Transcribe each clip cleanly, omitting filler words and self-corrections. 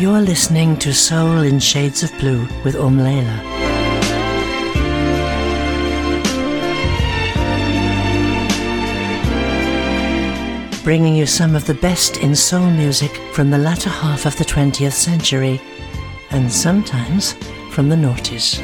You're listening to Soul in Shades of Blue with Leila. Bringing you some of the best in soul music from the latter half of the 20th century, and sometimes from the noughties.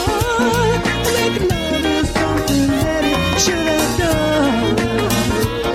Should have done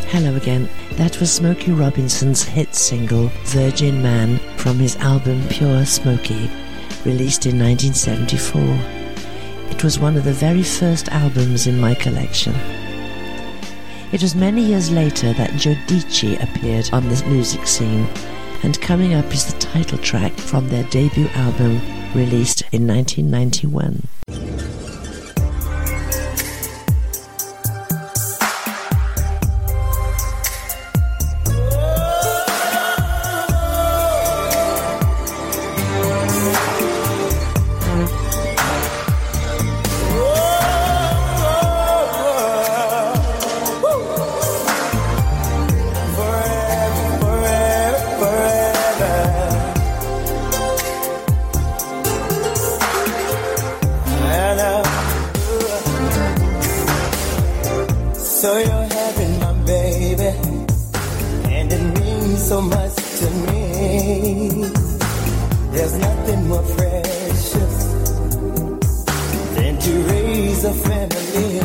Hello again. That was Smokey Robinson's hit single Virgin Man from his album Pure Smokey, released in 1974. It was one of the very first albums in my collection. It was many years later that Giudice appeared on the music scene, and coming up is the title track from their debut album released in 1991. So you're having my baby, and it means so much to me. There's nothing more precious than to raise a family.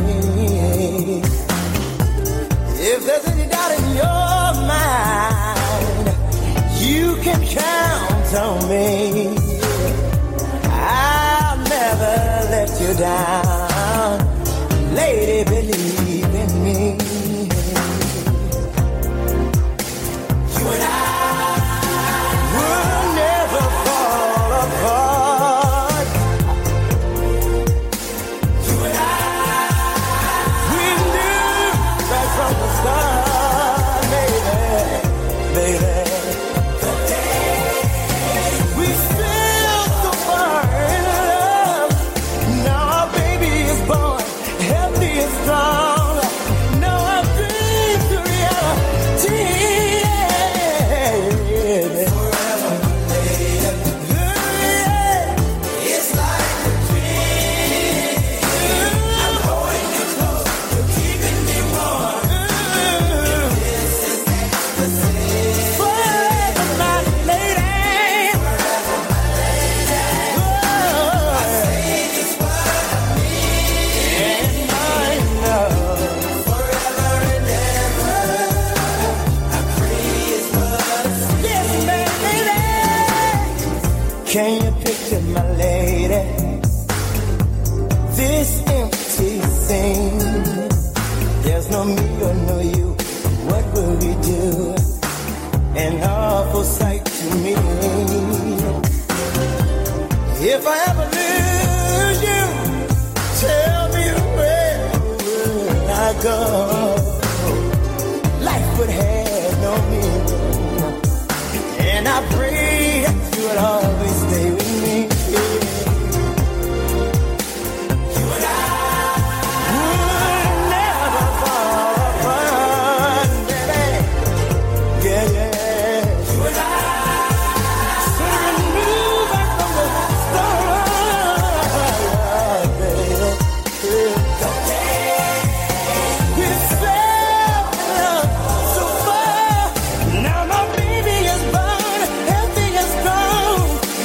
If there's any doubt in your mind, you can count on me. I'll never let you down, lady, believe in me. You and I will never fall apart. You and we knew right from the start, baby. The day we feel so far in love. Now our baby is born, healthy and strong. Now our dreams to reality. Forever, lady. It's like a dream. I'm holding you close, you're keeping me warm. This is ecstasy. Forever, my lady. Forever, my lady. I say this word of me, and I know. Forever and ever, I pray is what I say. Yes, baby. Can you picture my lady? This empty scene. There's no me or no you. What will we do? An awful sight to me. If I ever lose you, tell me where will I go? Life would have no meaning, and I pray that you would always stay with me. You and I would never fall apart, baby. Yeah, yeah. You and I should move back from the start, baby. The day we fell in love so far. Now my baby is born, healthy and strong.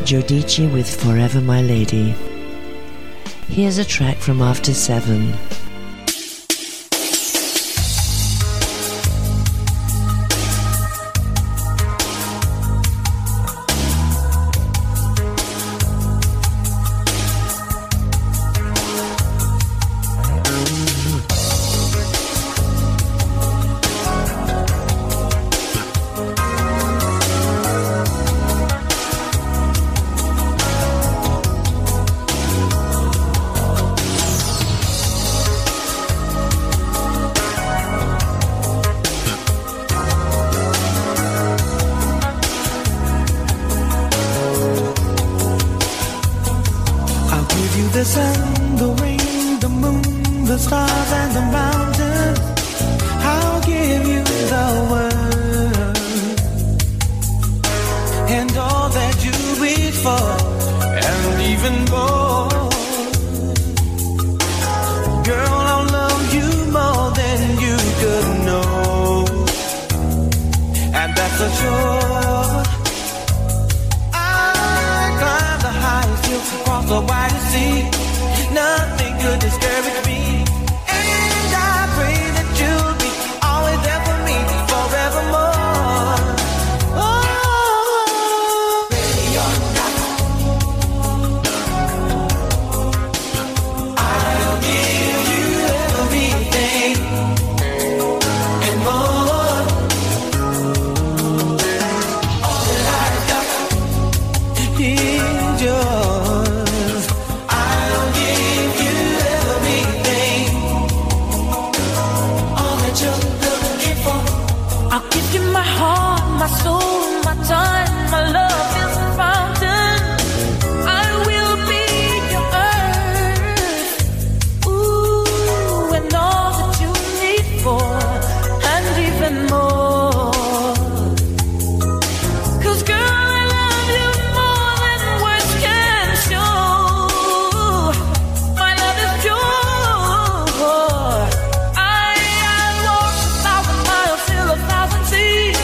Giudice with Forever My Lady. Here's a track from After 7. The sun, the rain, the moon, the stars and the mountains, I'll give you the world and all that you wish for and even more. Girl, I'll love you more than you could know, and that's for sure. I climb the highest hill, across the widest sea. Nothing could discourage me, and I pray that you'll be always there for me forevermore. Oh, ready or not, I'll give you everything and more. All that I've got is yours. My soul, my time, my love is a fountain. I will be your earth. Ooh, and all that you need for, and even more. 'Cause girl, I love you more than words can show. My love is pure. I walk 1,000 miles, sail 1,000 seas.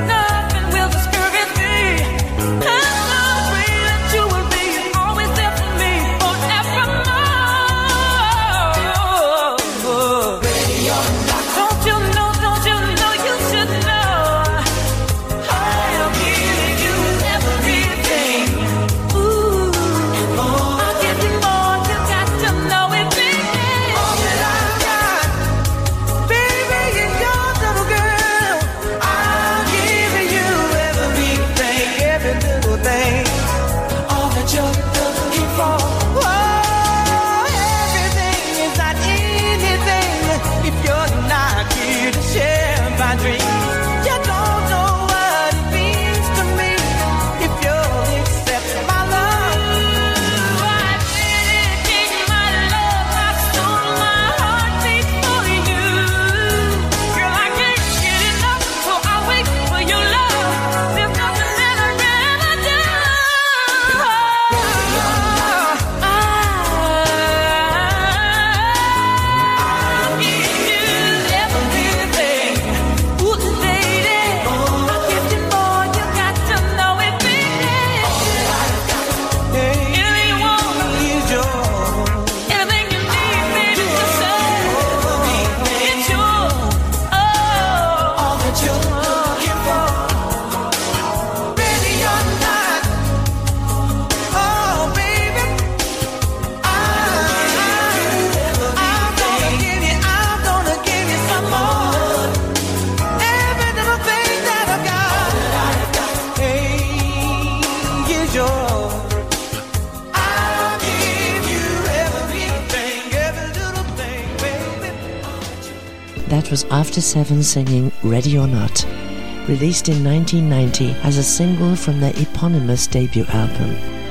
That was After 7 singing Ready or Not, released in 1990 as a single from their eponymous debut album.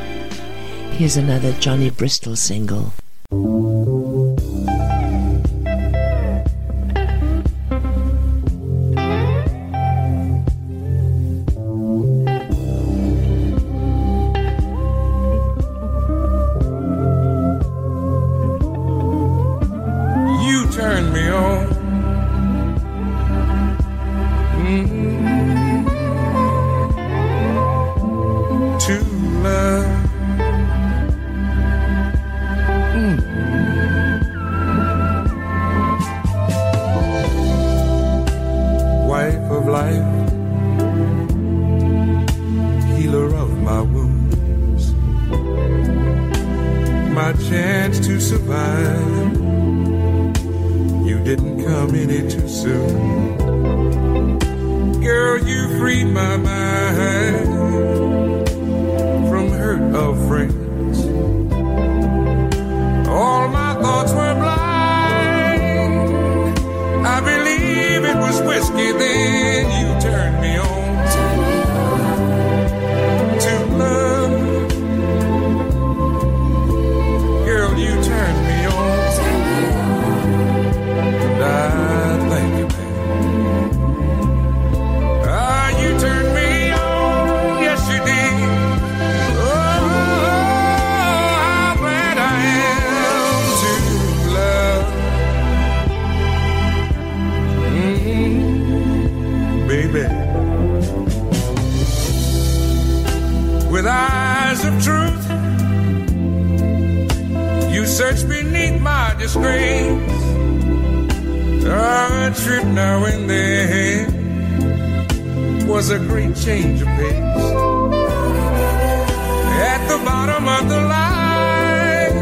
Here's another Johnny Bristol single. You turn me on. Too love. Wife of life, healer of my wounds, my chance to survive. You didn't come any too soon. Girl, you freed my mind from hurt of friends. All my thoughts were blind. I believe it was whiskey, then you turned me on to love. Girl, you turned me on. And I thank you, man. You turned me on, yes you did. Oh, how glad I am to love. Baby, with eyes of truth, you searched beneath my disgrace. A trip now and then was a great change of pace. At the bottom of the line,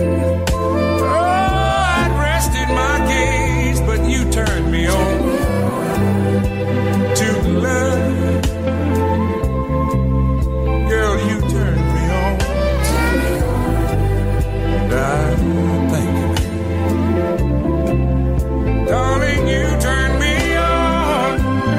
oh, I'd rested my gaze, but you turned me on to love. Girl, you turned me on. And I thank you, man. Darling, you turned me on.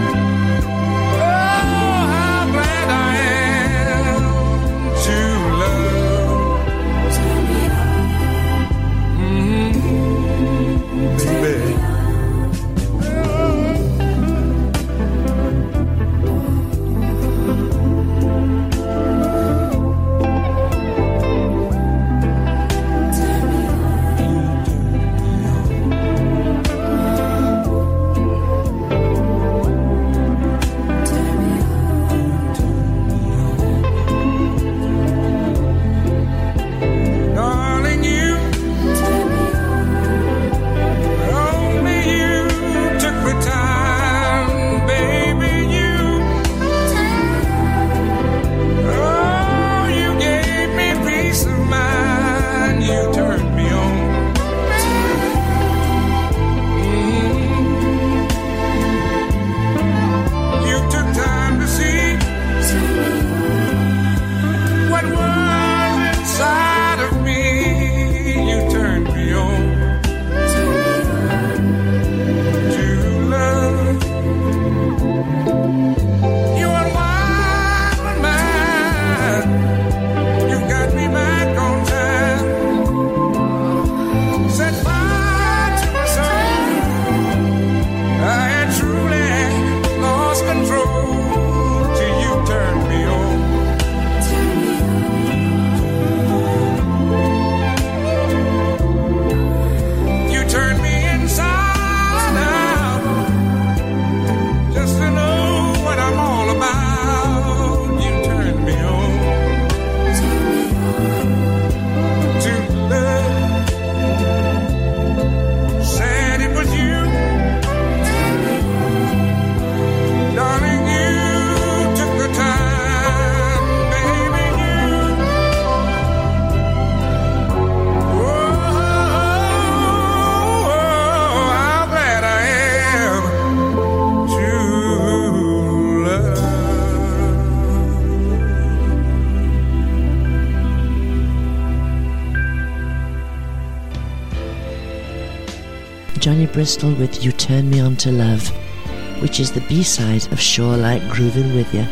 Johnny Bristol with You Turn Me On to Love, which is the B-side of Sure Like Groovin' With Ya.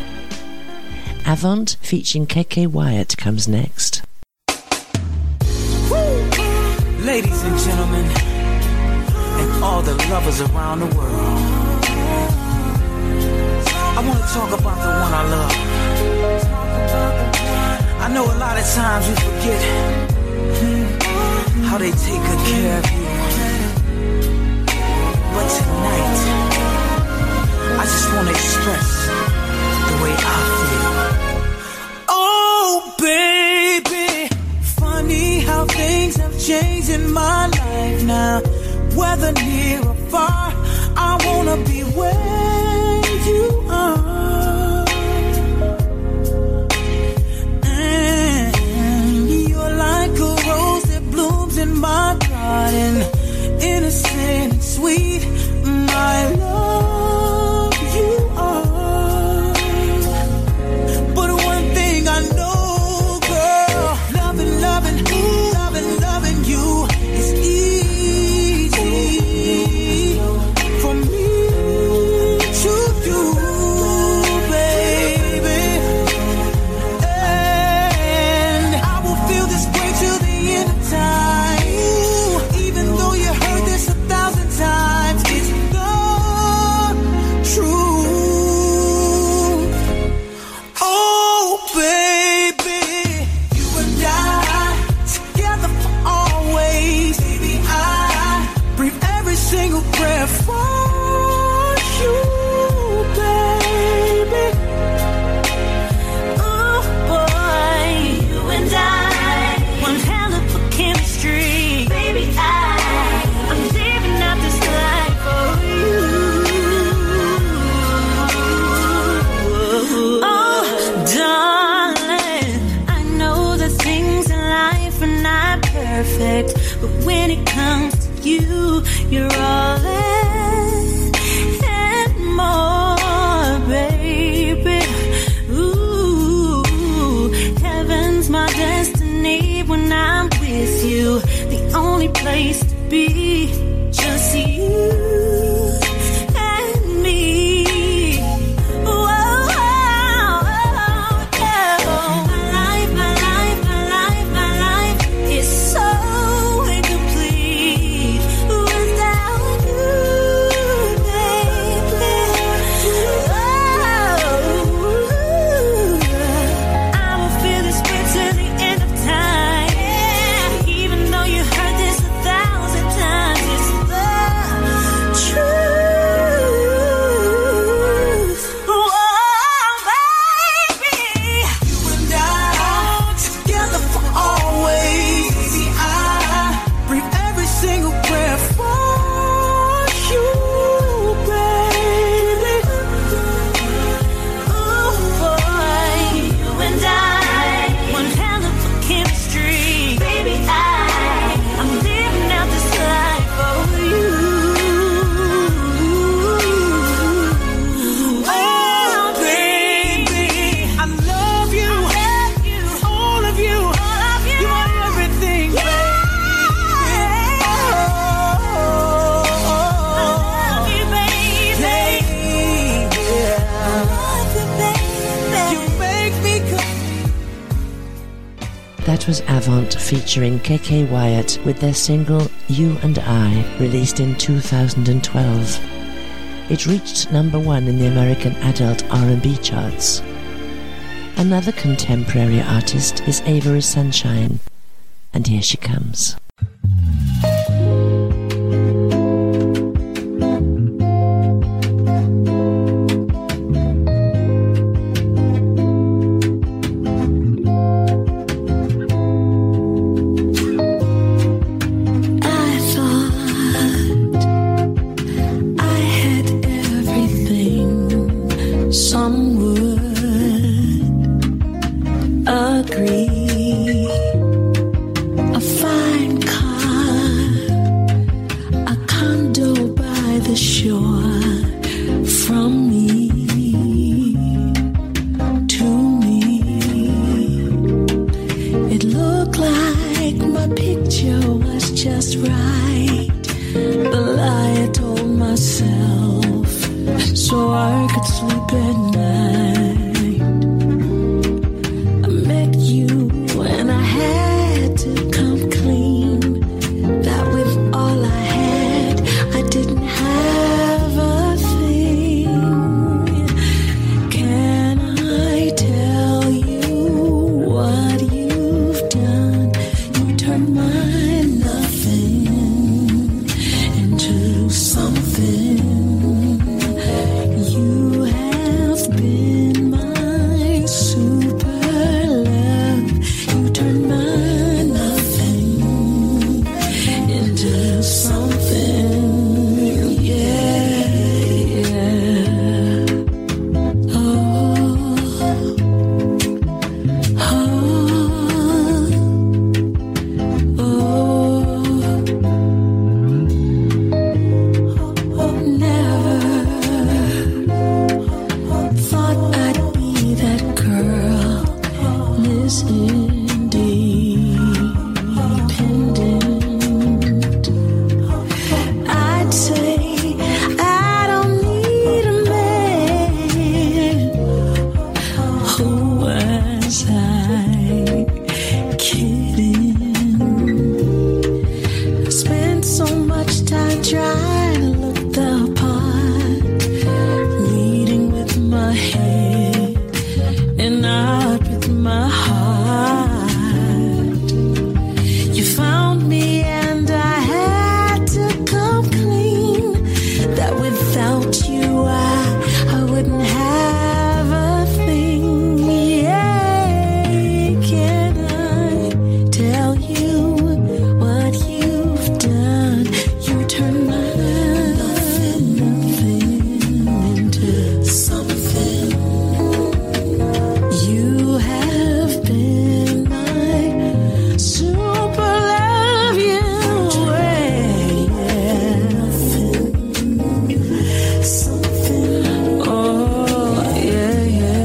Avant featuring KK Wyatt comes next. Ladies and gentlemen, and all the lovers around the world, I want to talk about the one I love. I know a lot of times we forget how they take good care of you. But tonight, I just want to express the way I feel. Oh, baby. whether near or far, I wanna be where you are. And you're like a rose that blooms in my garden, innocent and sweet, my love, you are. But one thing I know, girl, loving you is easy for me to do, baby. And I will feel this way till the end of time. Even though you heard this 1,000 times, it's the truth. Oh, baby, you and I together for always. Baby, I breathe every single breath for you, baby. Oh boy, you and I, one hell of a chemistry. Baby, I'm living out this life for you. Oh, darling, I know that things in life are not perfect, but when it comes to you, you're all and more, baby. Ooh, heaven's my destiny when I'm with you. The only place to be, just you and me. Whoa, my life is so incomplete without you, baby. I will feel this way till the end of time. Even though you heard this 1,000 times, it's the truth. Oh, baby. You and I together for always. Baby, I breathe every single breath for you, baby. Oh boy, you and I, one hell of a chemistry. Baby, I'm living out this life for you. Oh, baby, I love you, all of you. You are everything, baby. I love you, baby. You make me come. That was Avant featuring KK Wyatt with their single You and I, released in 2012. It reached number 1 in the American adult R&B charts. Another contemporary artist is Avery Sunshine, and here she comes. I thought I had everything. Some would agree. A fine car, a condo by the shore. From me to me, it looked like my picture was just right. The lie I told myself so I could sleep at night. I met you and I had to come clean that with all I had, I didn't have a thing. Can I tell you what you've done? You turned my nothing is independent. I'd say I don't need a man. Who was I kidding? I spent so much time trying to look the part, leading with my head and not with my heart. You found me and I had to come clean that without you I wouldn't have a thing. Yeah, can I tell you what you've done? You turned my nothing into something. You have been my super love, yeah. Something. Oh, yeah.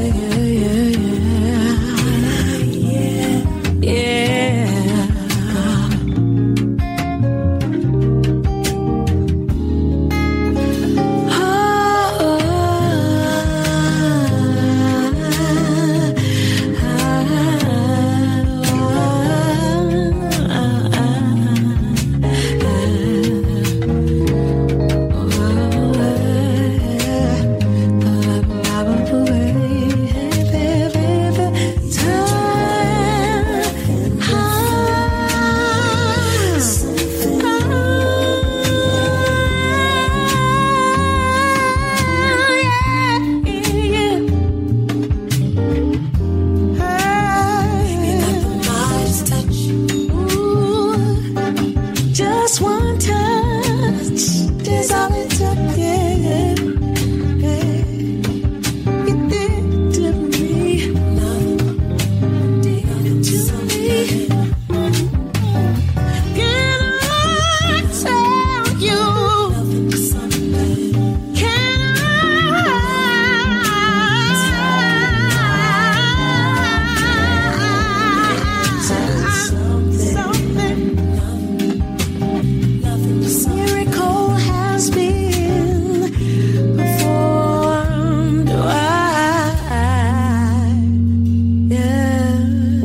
Just one touch is all it took, yeah. You did to me, did to me. Can I tell you? Can something? Miracle has been performed. Yeah.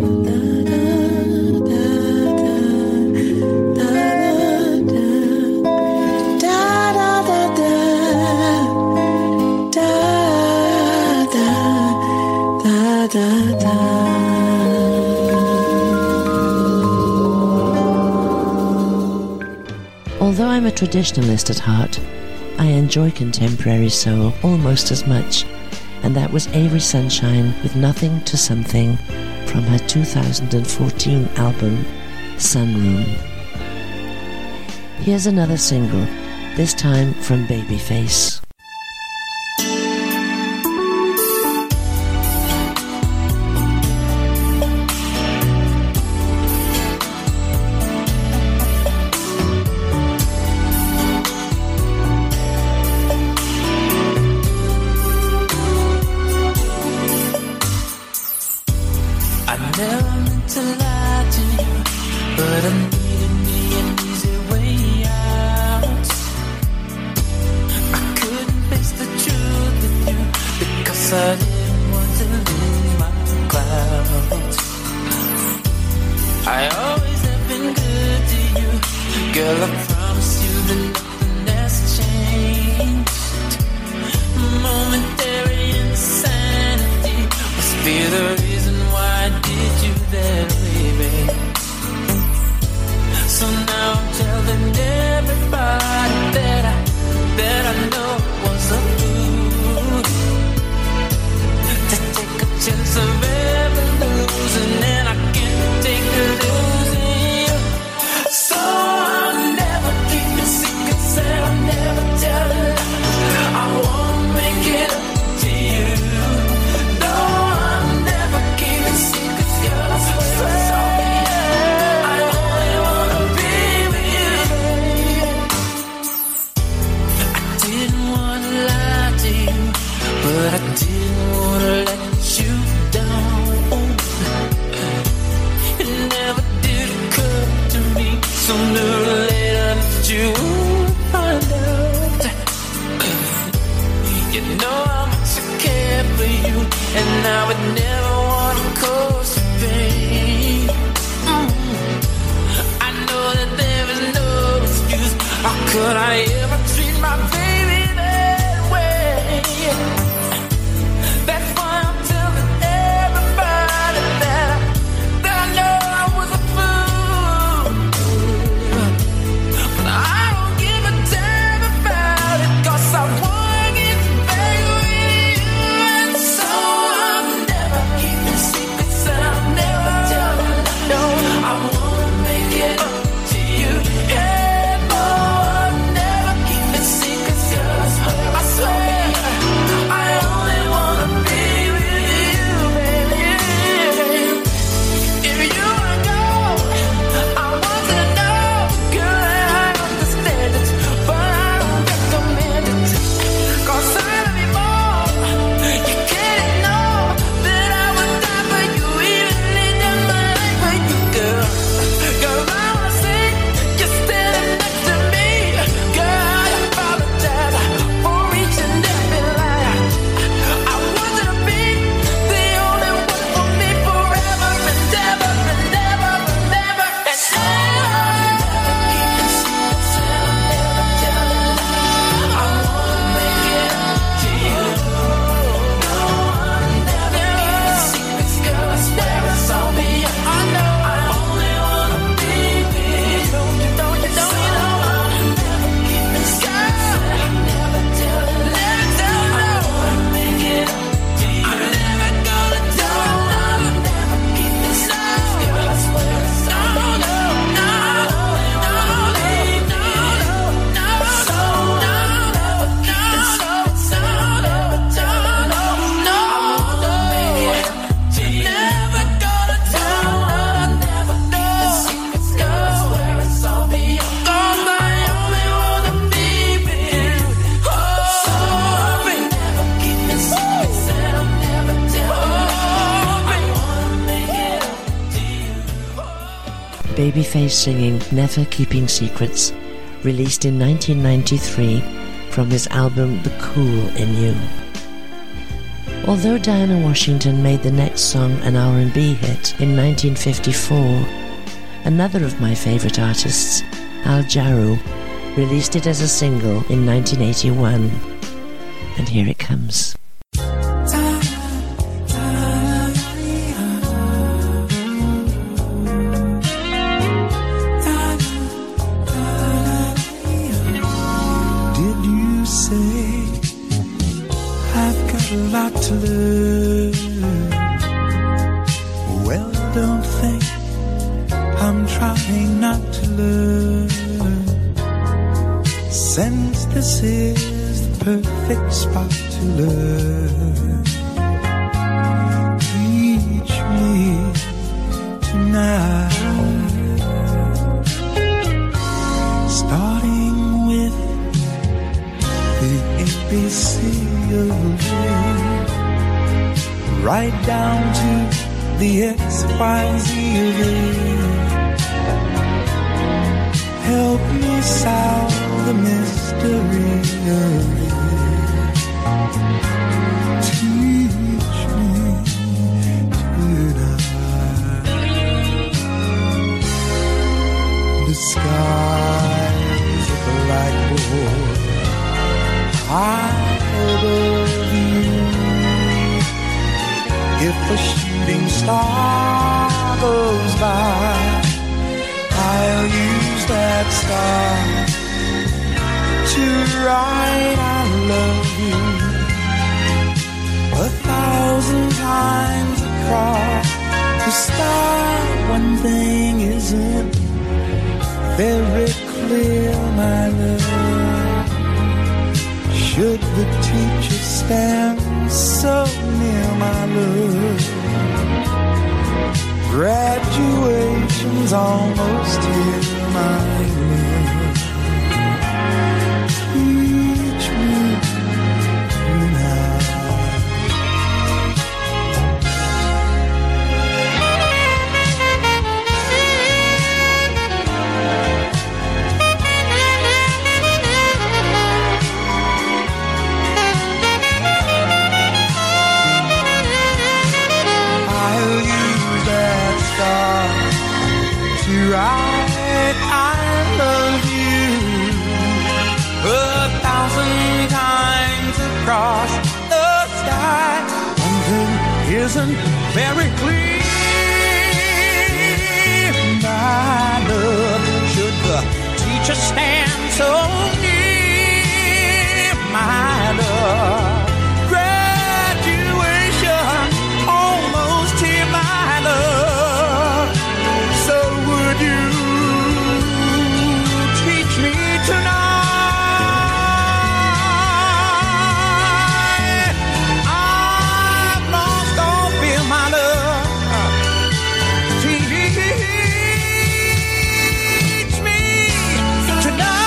Although I'm a traditionalist at heart, I enjoy contemporary soul almost as much, and that was Avery Sunshine with Nothing to Something from her 2014 album, Sunroom. Here's another single, this time from Babyface. I never meant to lie to you, but I needed me an easy way out. I couldn't face the truth with you because I didn't want to lose my clouds. I always have been good to you, girl. I promise you that nothing has changed. Momentary insanity must be the reason why I did you that, baby. So now I'm telling everybody that I know was a fool to take a chance of ever losing, and I can't take losing you. So I'll never keep your secrets and I'll never tell a lie. I won't make it up to you. No, I'll never keep your secrets, girl. I swear. I only wanna be with you. Babyface singing Never Keeping Secrets, released in 1993 from his album The Cool in You. Although Diana Washington made the next song an R&B hit in 1954, another of my favourite artists, Al Jarreau, released it as a single in 1981. And here it comes. Did you say I've got a lot to learn? Well, don't think I'm trying not to learn, since this is the perfect spot to learn. Teach me tonight, starting with the ABC of love, right down to the XYZ of it. Help me solve the mystery of it. Teach me tonight. The sky's a blackboard high above you. If a shooting star goes by, I'll use that star to write I love you 1,000 times across the star. One thing isn't very clear, my love. Should the teacher stand so near, my love? Graduation's almost here, my love. Teach me tonight. I'll use that star to write I love you 1,000 times across the sky. One thing isn't very clear, my love. Should the teacher stand so near, my love? Graduation almost here, my love. So would you teach me tonight? I've lost all fear, my love. Teach me tonight.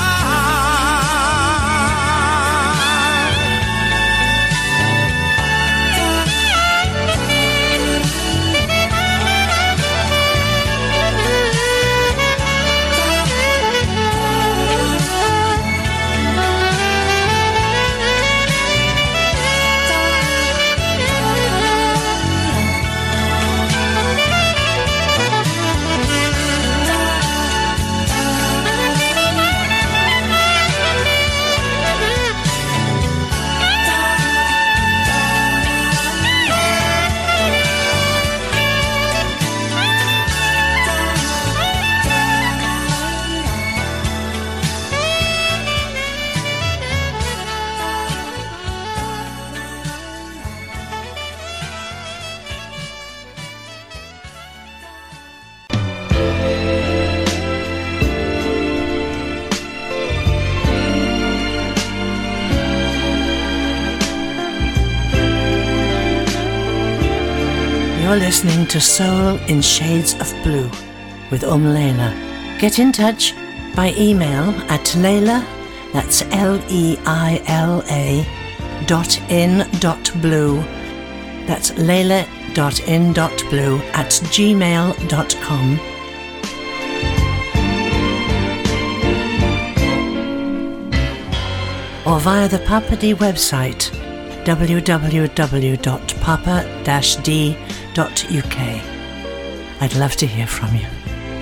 You're listening to Soul in Shades of Blue with Leila. Get in touch by email at Leila, that's Leila .in.blue, that's Leila.in.blue @gmail.com, or via the Papa D website www.papa-d.uk. I'd love to hear from you.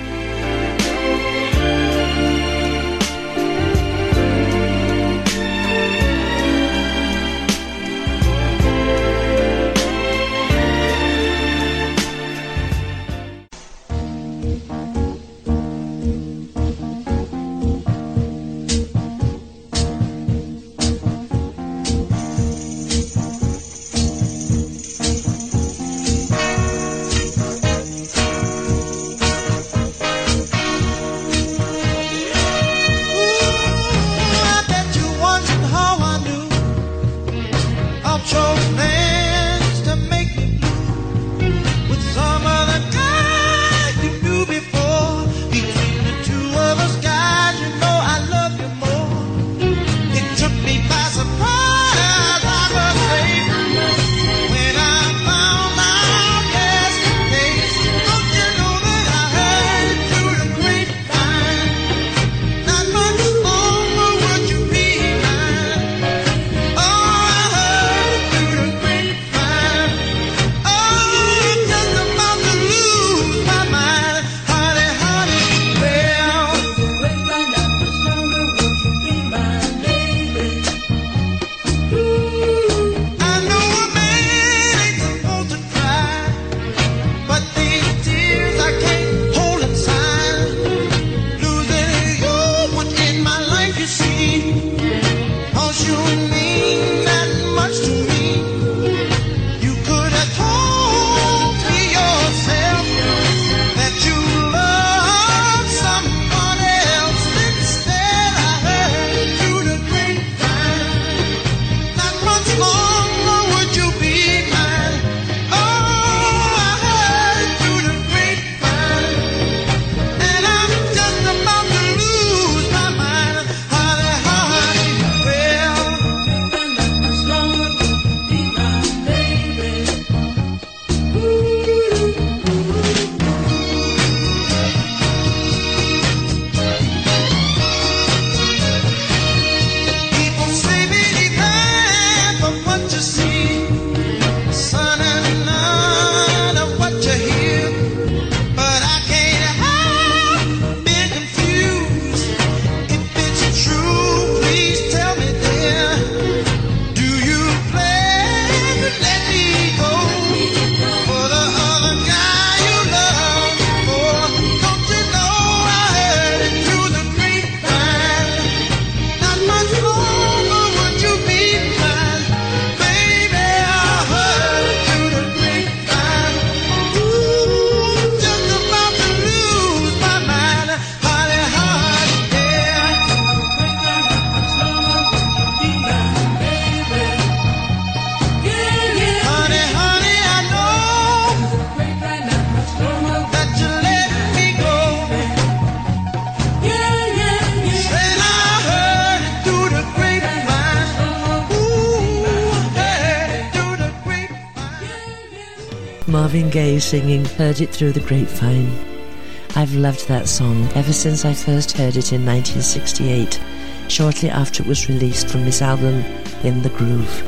Marvin Gaye singing Heard It Through the Grapevine. I've loved that song ever since I first heard it in 1968, shortly after it was released from his album In the Groove.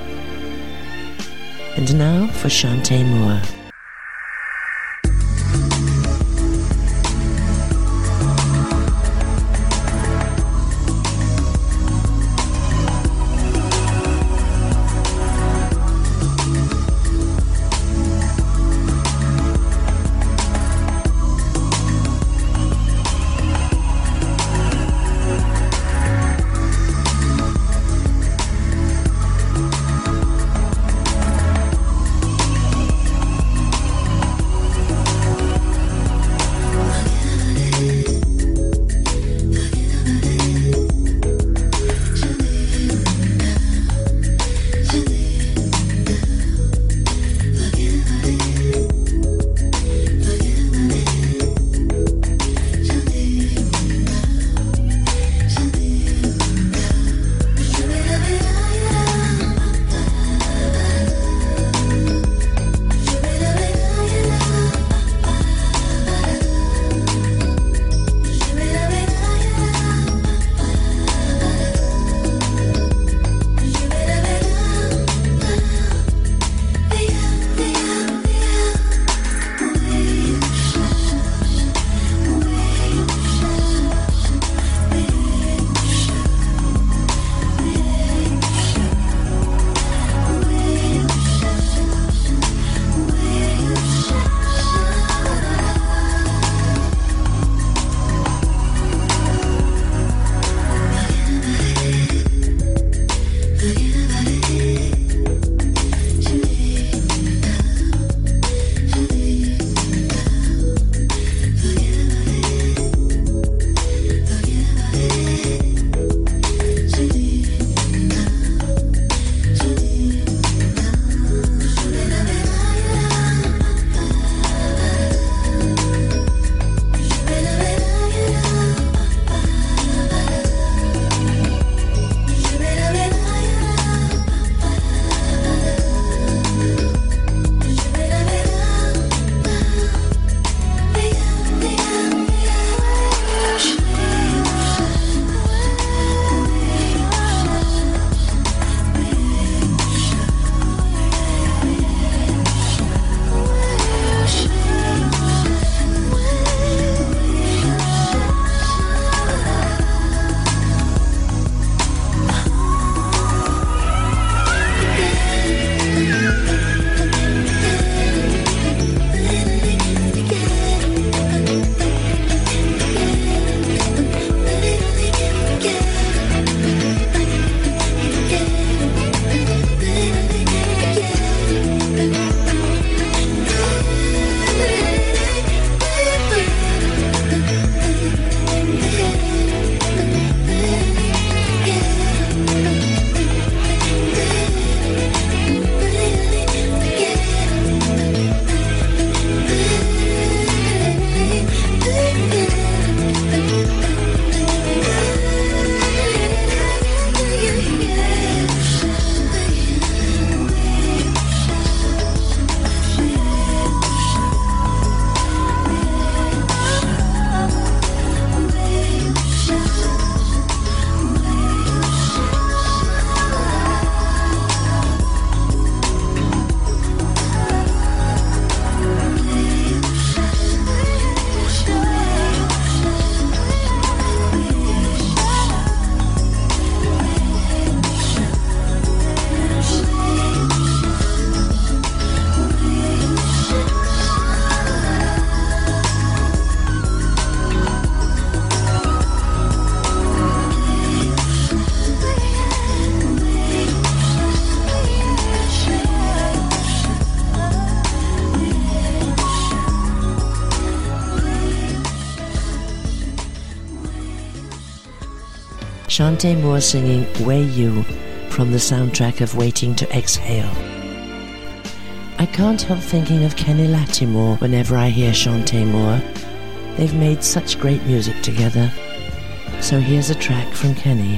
And now for Shantae Moore. Chante Moore singing Way You from the soundtrack of Waiting to Exhale. I can't help thinking of Kenny Lattimore whenever I hear Chante Moore. They've made such great music together. So here's a track from Kenny.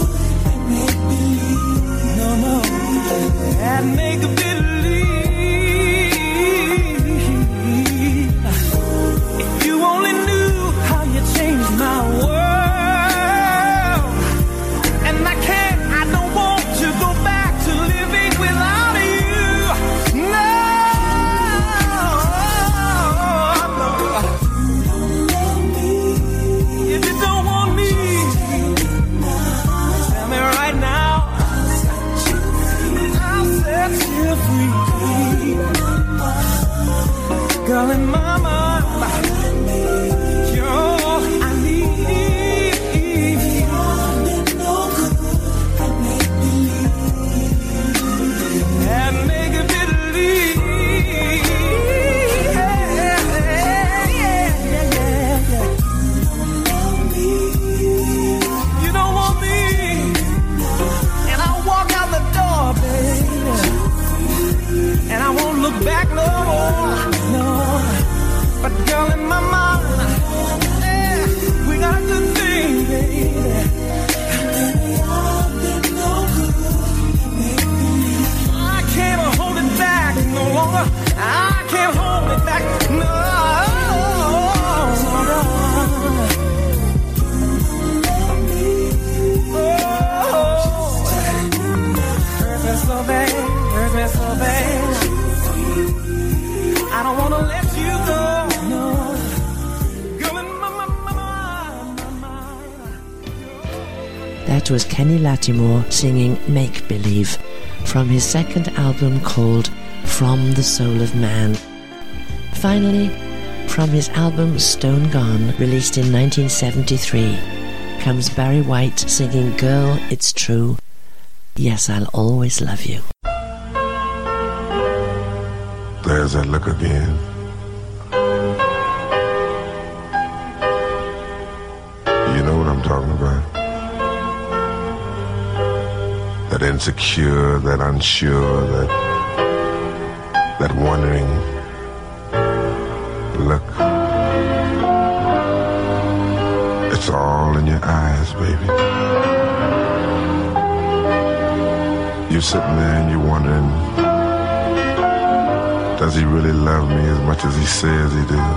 Make believe That was Kenny Lattimore singing Make Believe from his second album called From the Soul of Man. Finally, from his album Stone Gone, released in 1973, comes Barry White singing Girl, It's True, Yes, I'll Always Love You. There's that look again. You know what I'm talking about. That insecure, that unsure, that wondering look. It's all in your eyes, baby. You're sitting there and you're wondering, does he really love me as much as he says he do?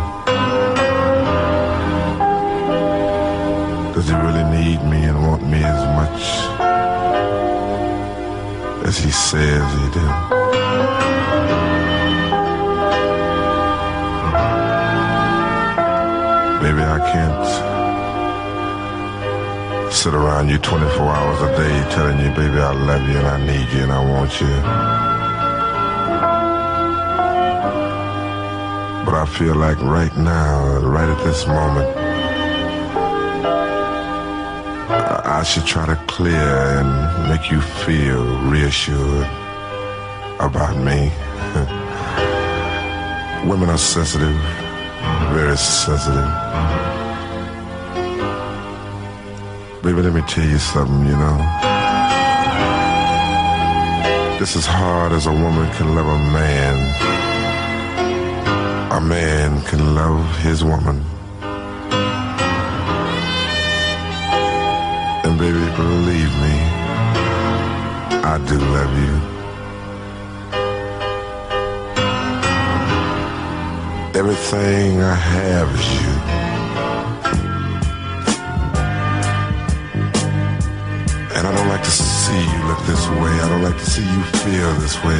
Does he really need me and want me as much as he says he do? Baby, I can't sit around you 24 hours a day telling you, baby, I love you and I need you and I want you. But I feel like right now, right at this moment, I should try to clear and make you feel reassured about me. Women are sensitive, very sensitive. Baby, let me tell you something, you know. Just as hard as a woman can love a man can love his woman. And baby, believe me, I do love you. Everything I have is you. And I don't like to see you look this way. I don't like to see you feel this way.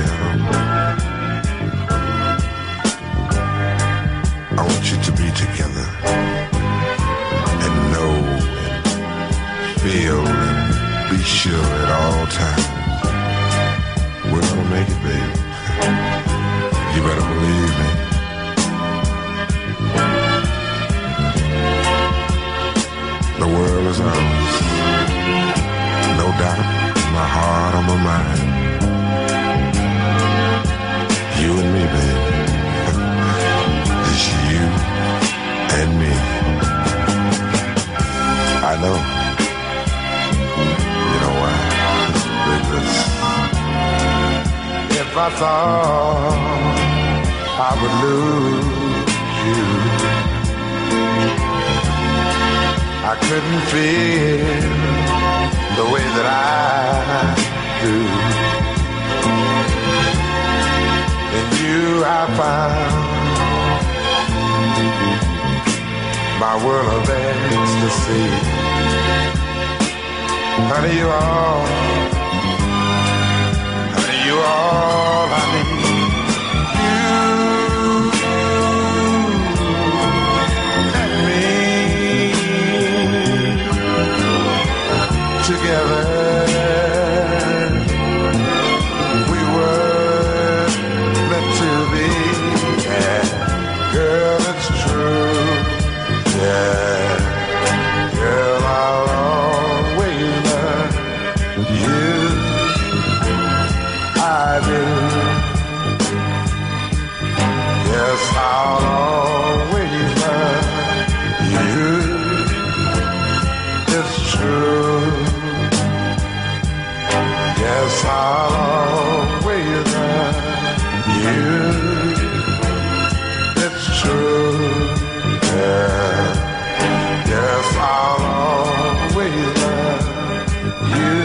I want you to be together and know and feel and be sure at all times we're gonna make it, baby. You better believe me. The world is ours. No doubt in my heart or my mind. You and me, baby. It's you and me. I know. You know why? Because if I thought I would lose you, I couldn't feel the way that I do. In you I found my world of ecstasy. Honey, you all I need. Together, we were meant to be. Yeah, girl, it's true. Yeah, girl, I'll always love you. I do. Yes, I'll always love you. It's true. Yes, I'll always love you. It's true. Yeah. Yes, I'll always love you.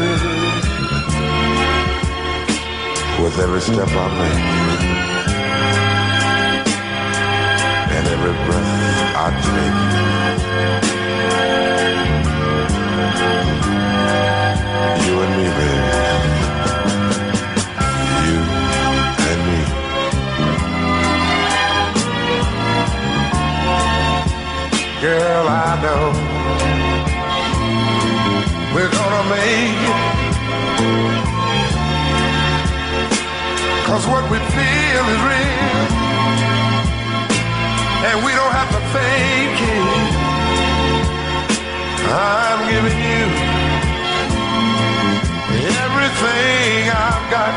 With every step I make and every breath I take, you and me, baby. You and me. Girl, I know we're gonna make it. 'Cause what we feel is real, and we don't have to fake it. I'm giving you everything I've got,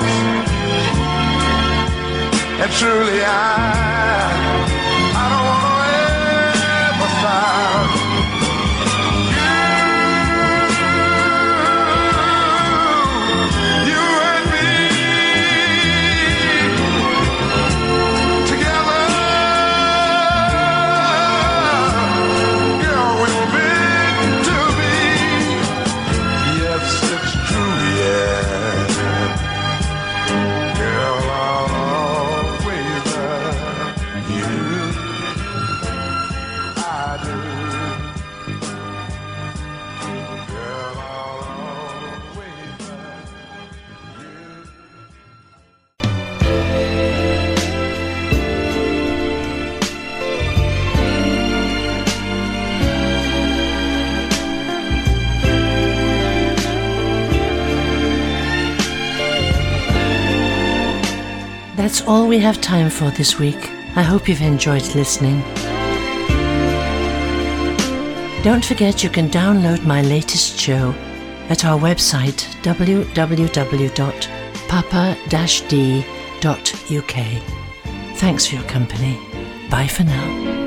and truly I don't want to ever stop. You and me together, girl, we were meant to be. Yes, it's true, yeah. Girl, I'll always love you. I do. Girl, I'll always love you. That's all we have time for this week. I hope you've enjoyed listening. Don't forget you can download my latest show at our website www.papa-d.uk. Thanks for your company. Bye for now.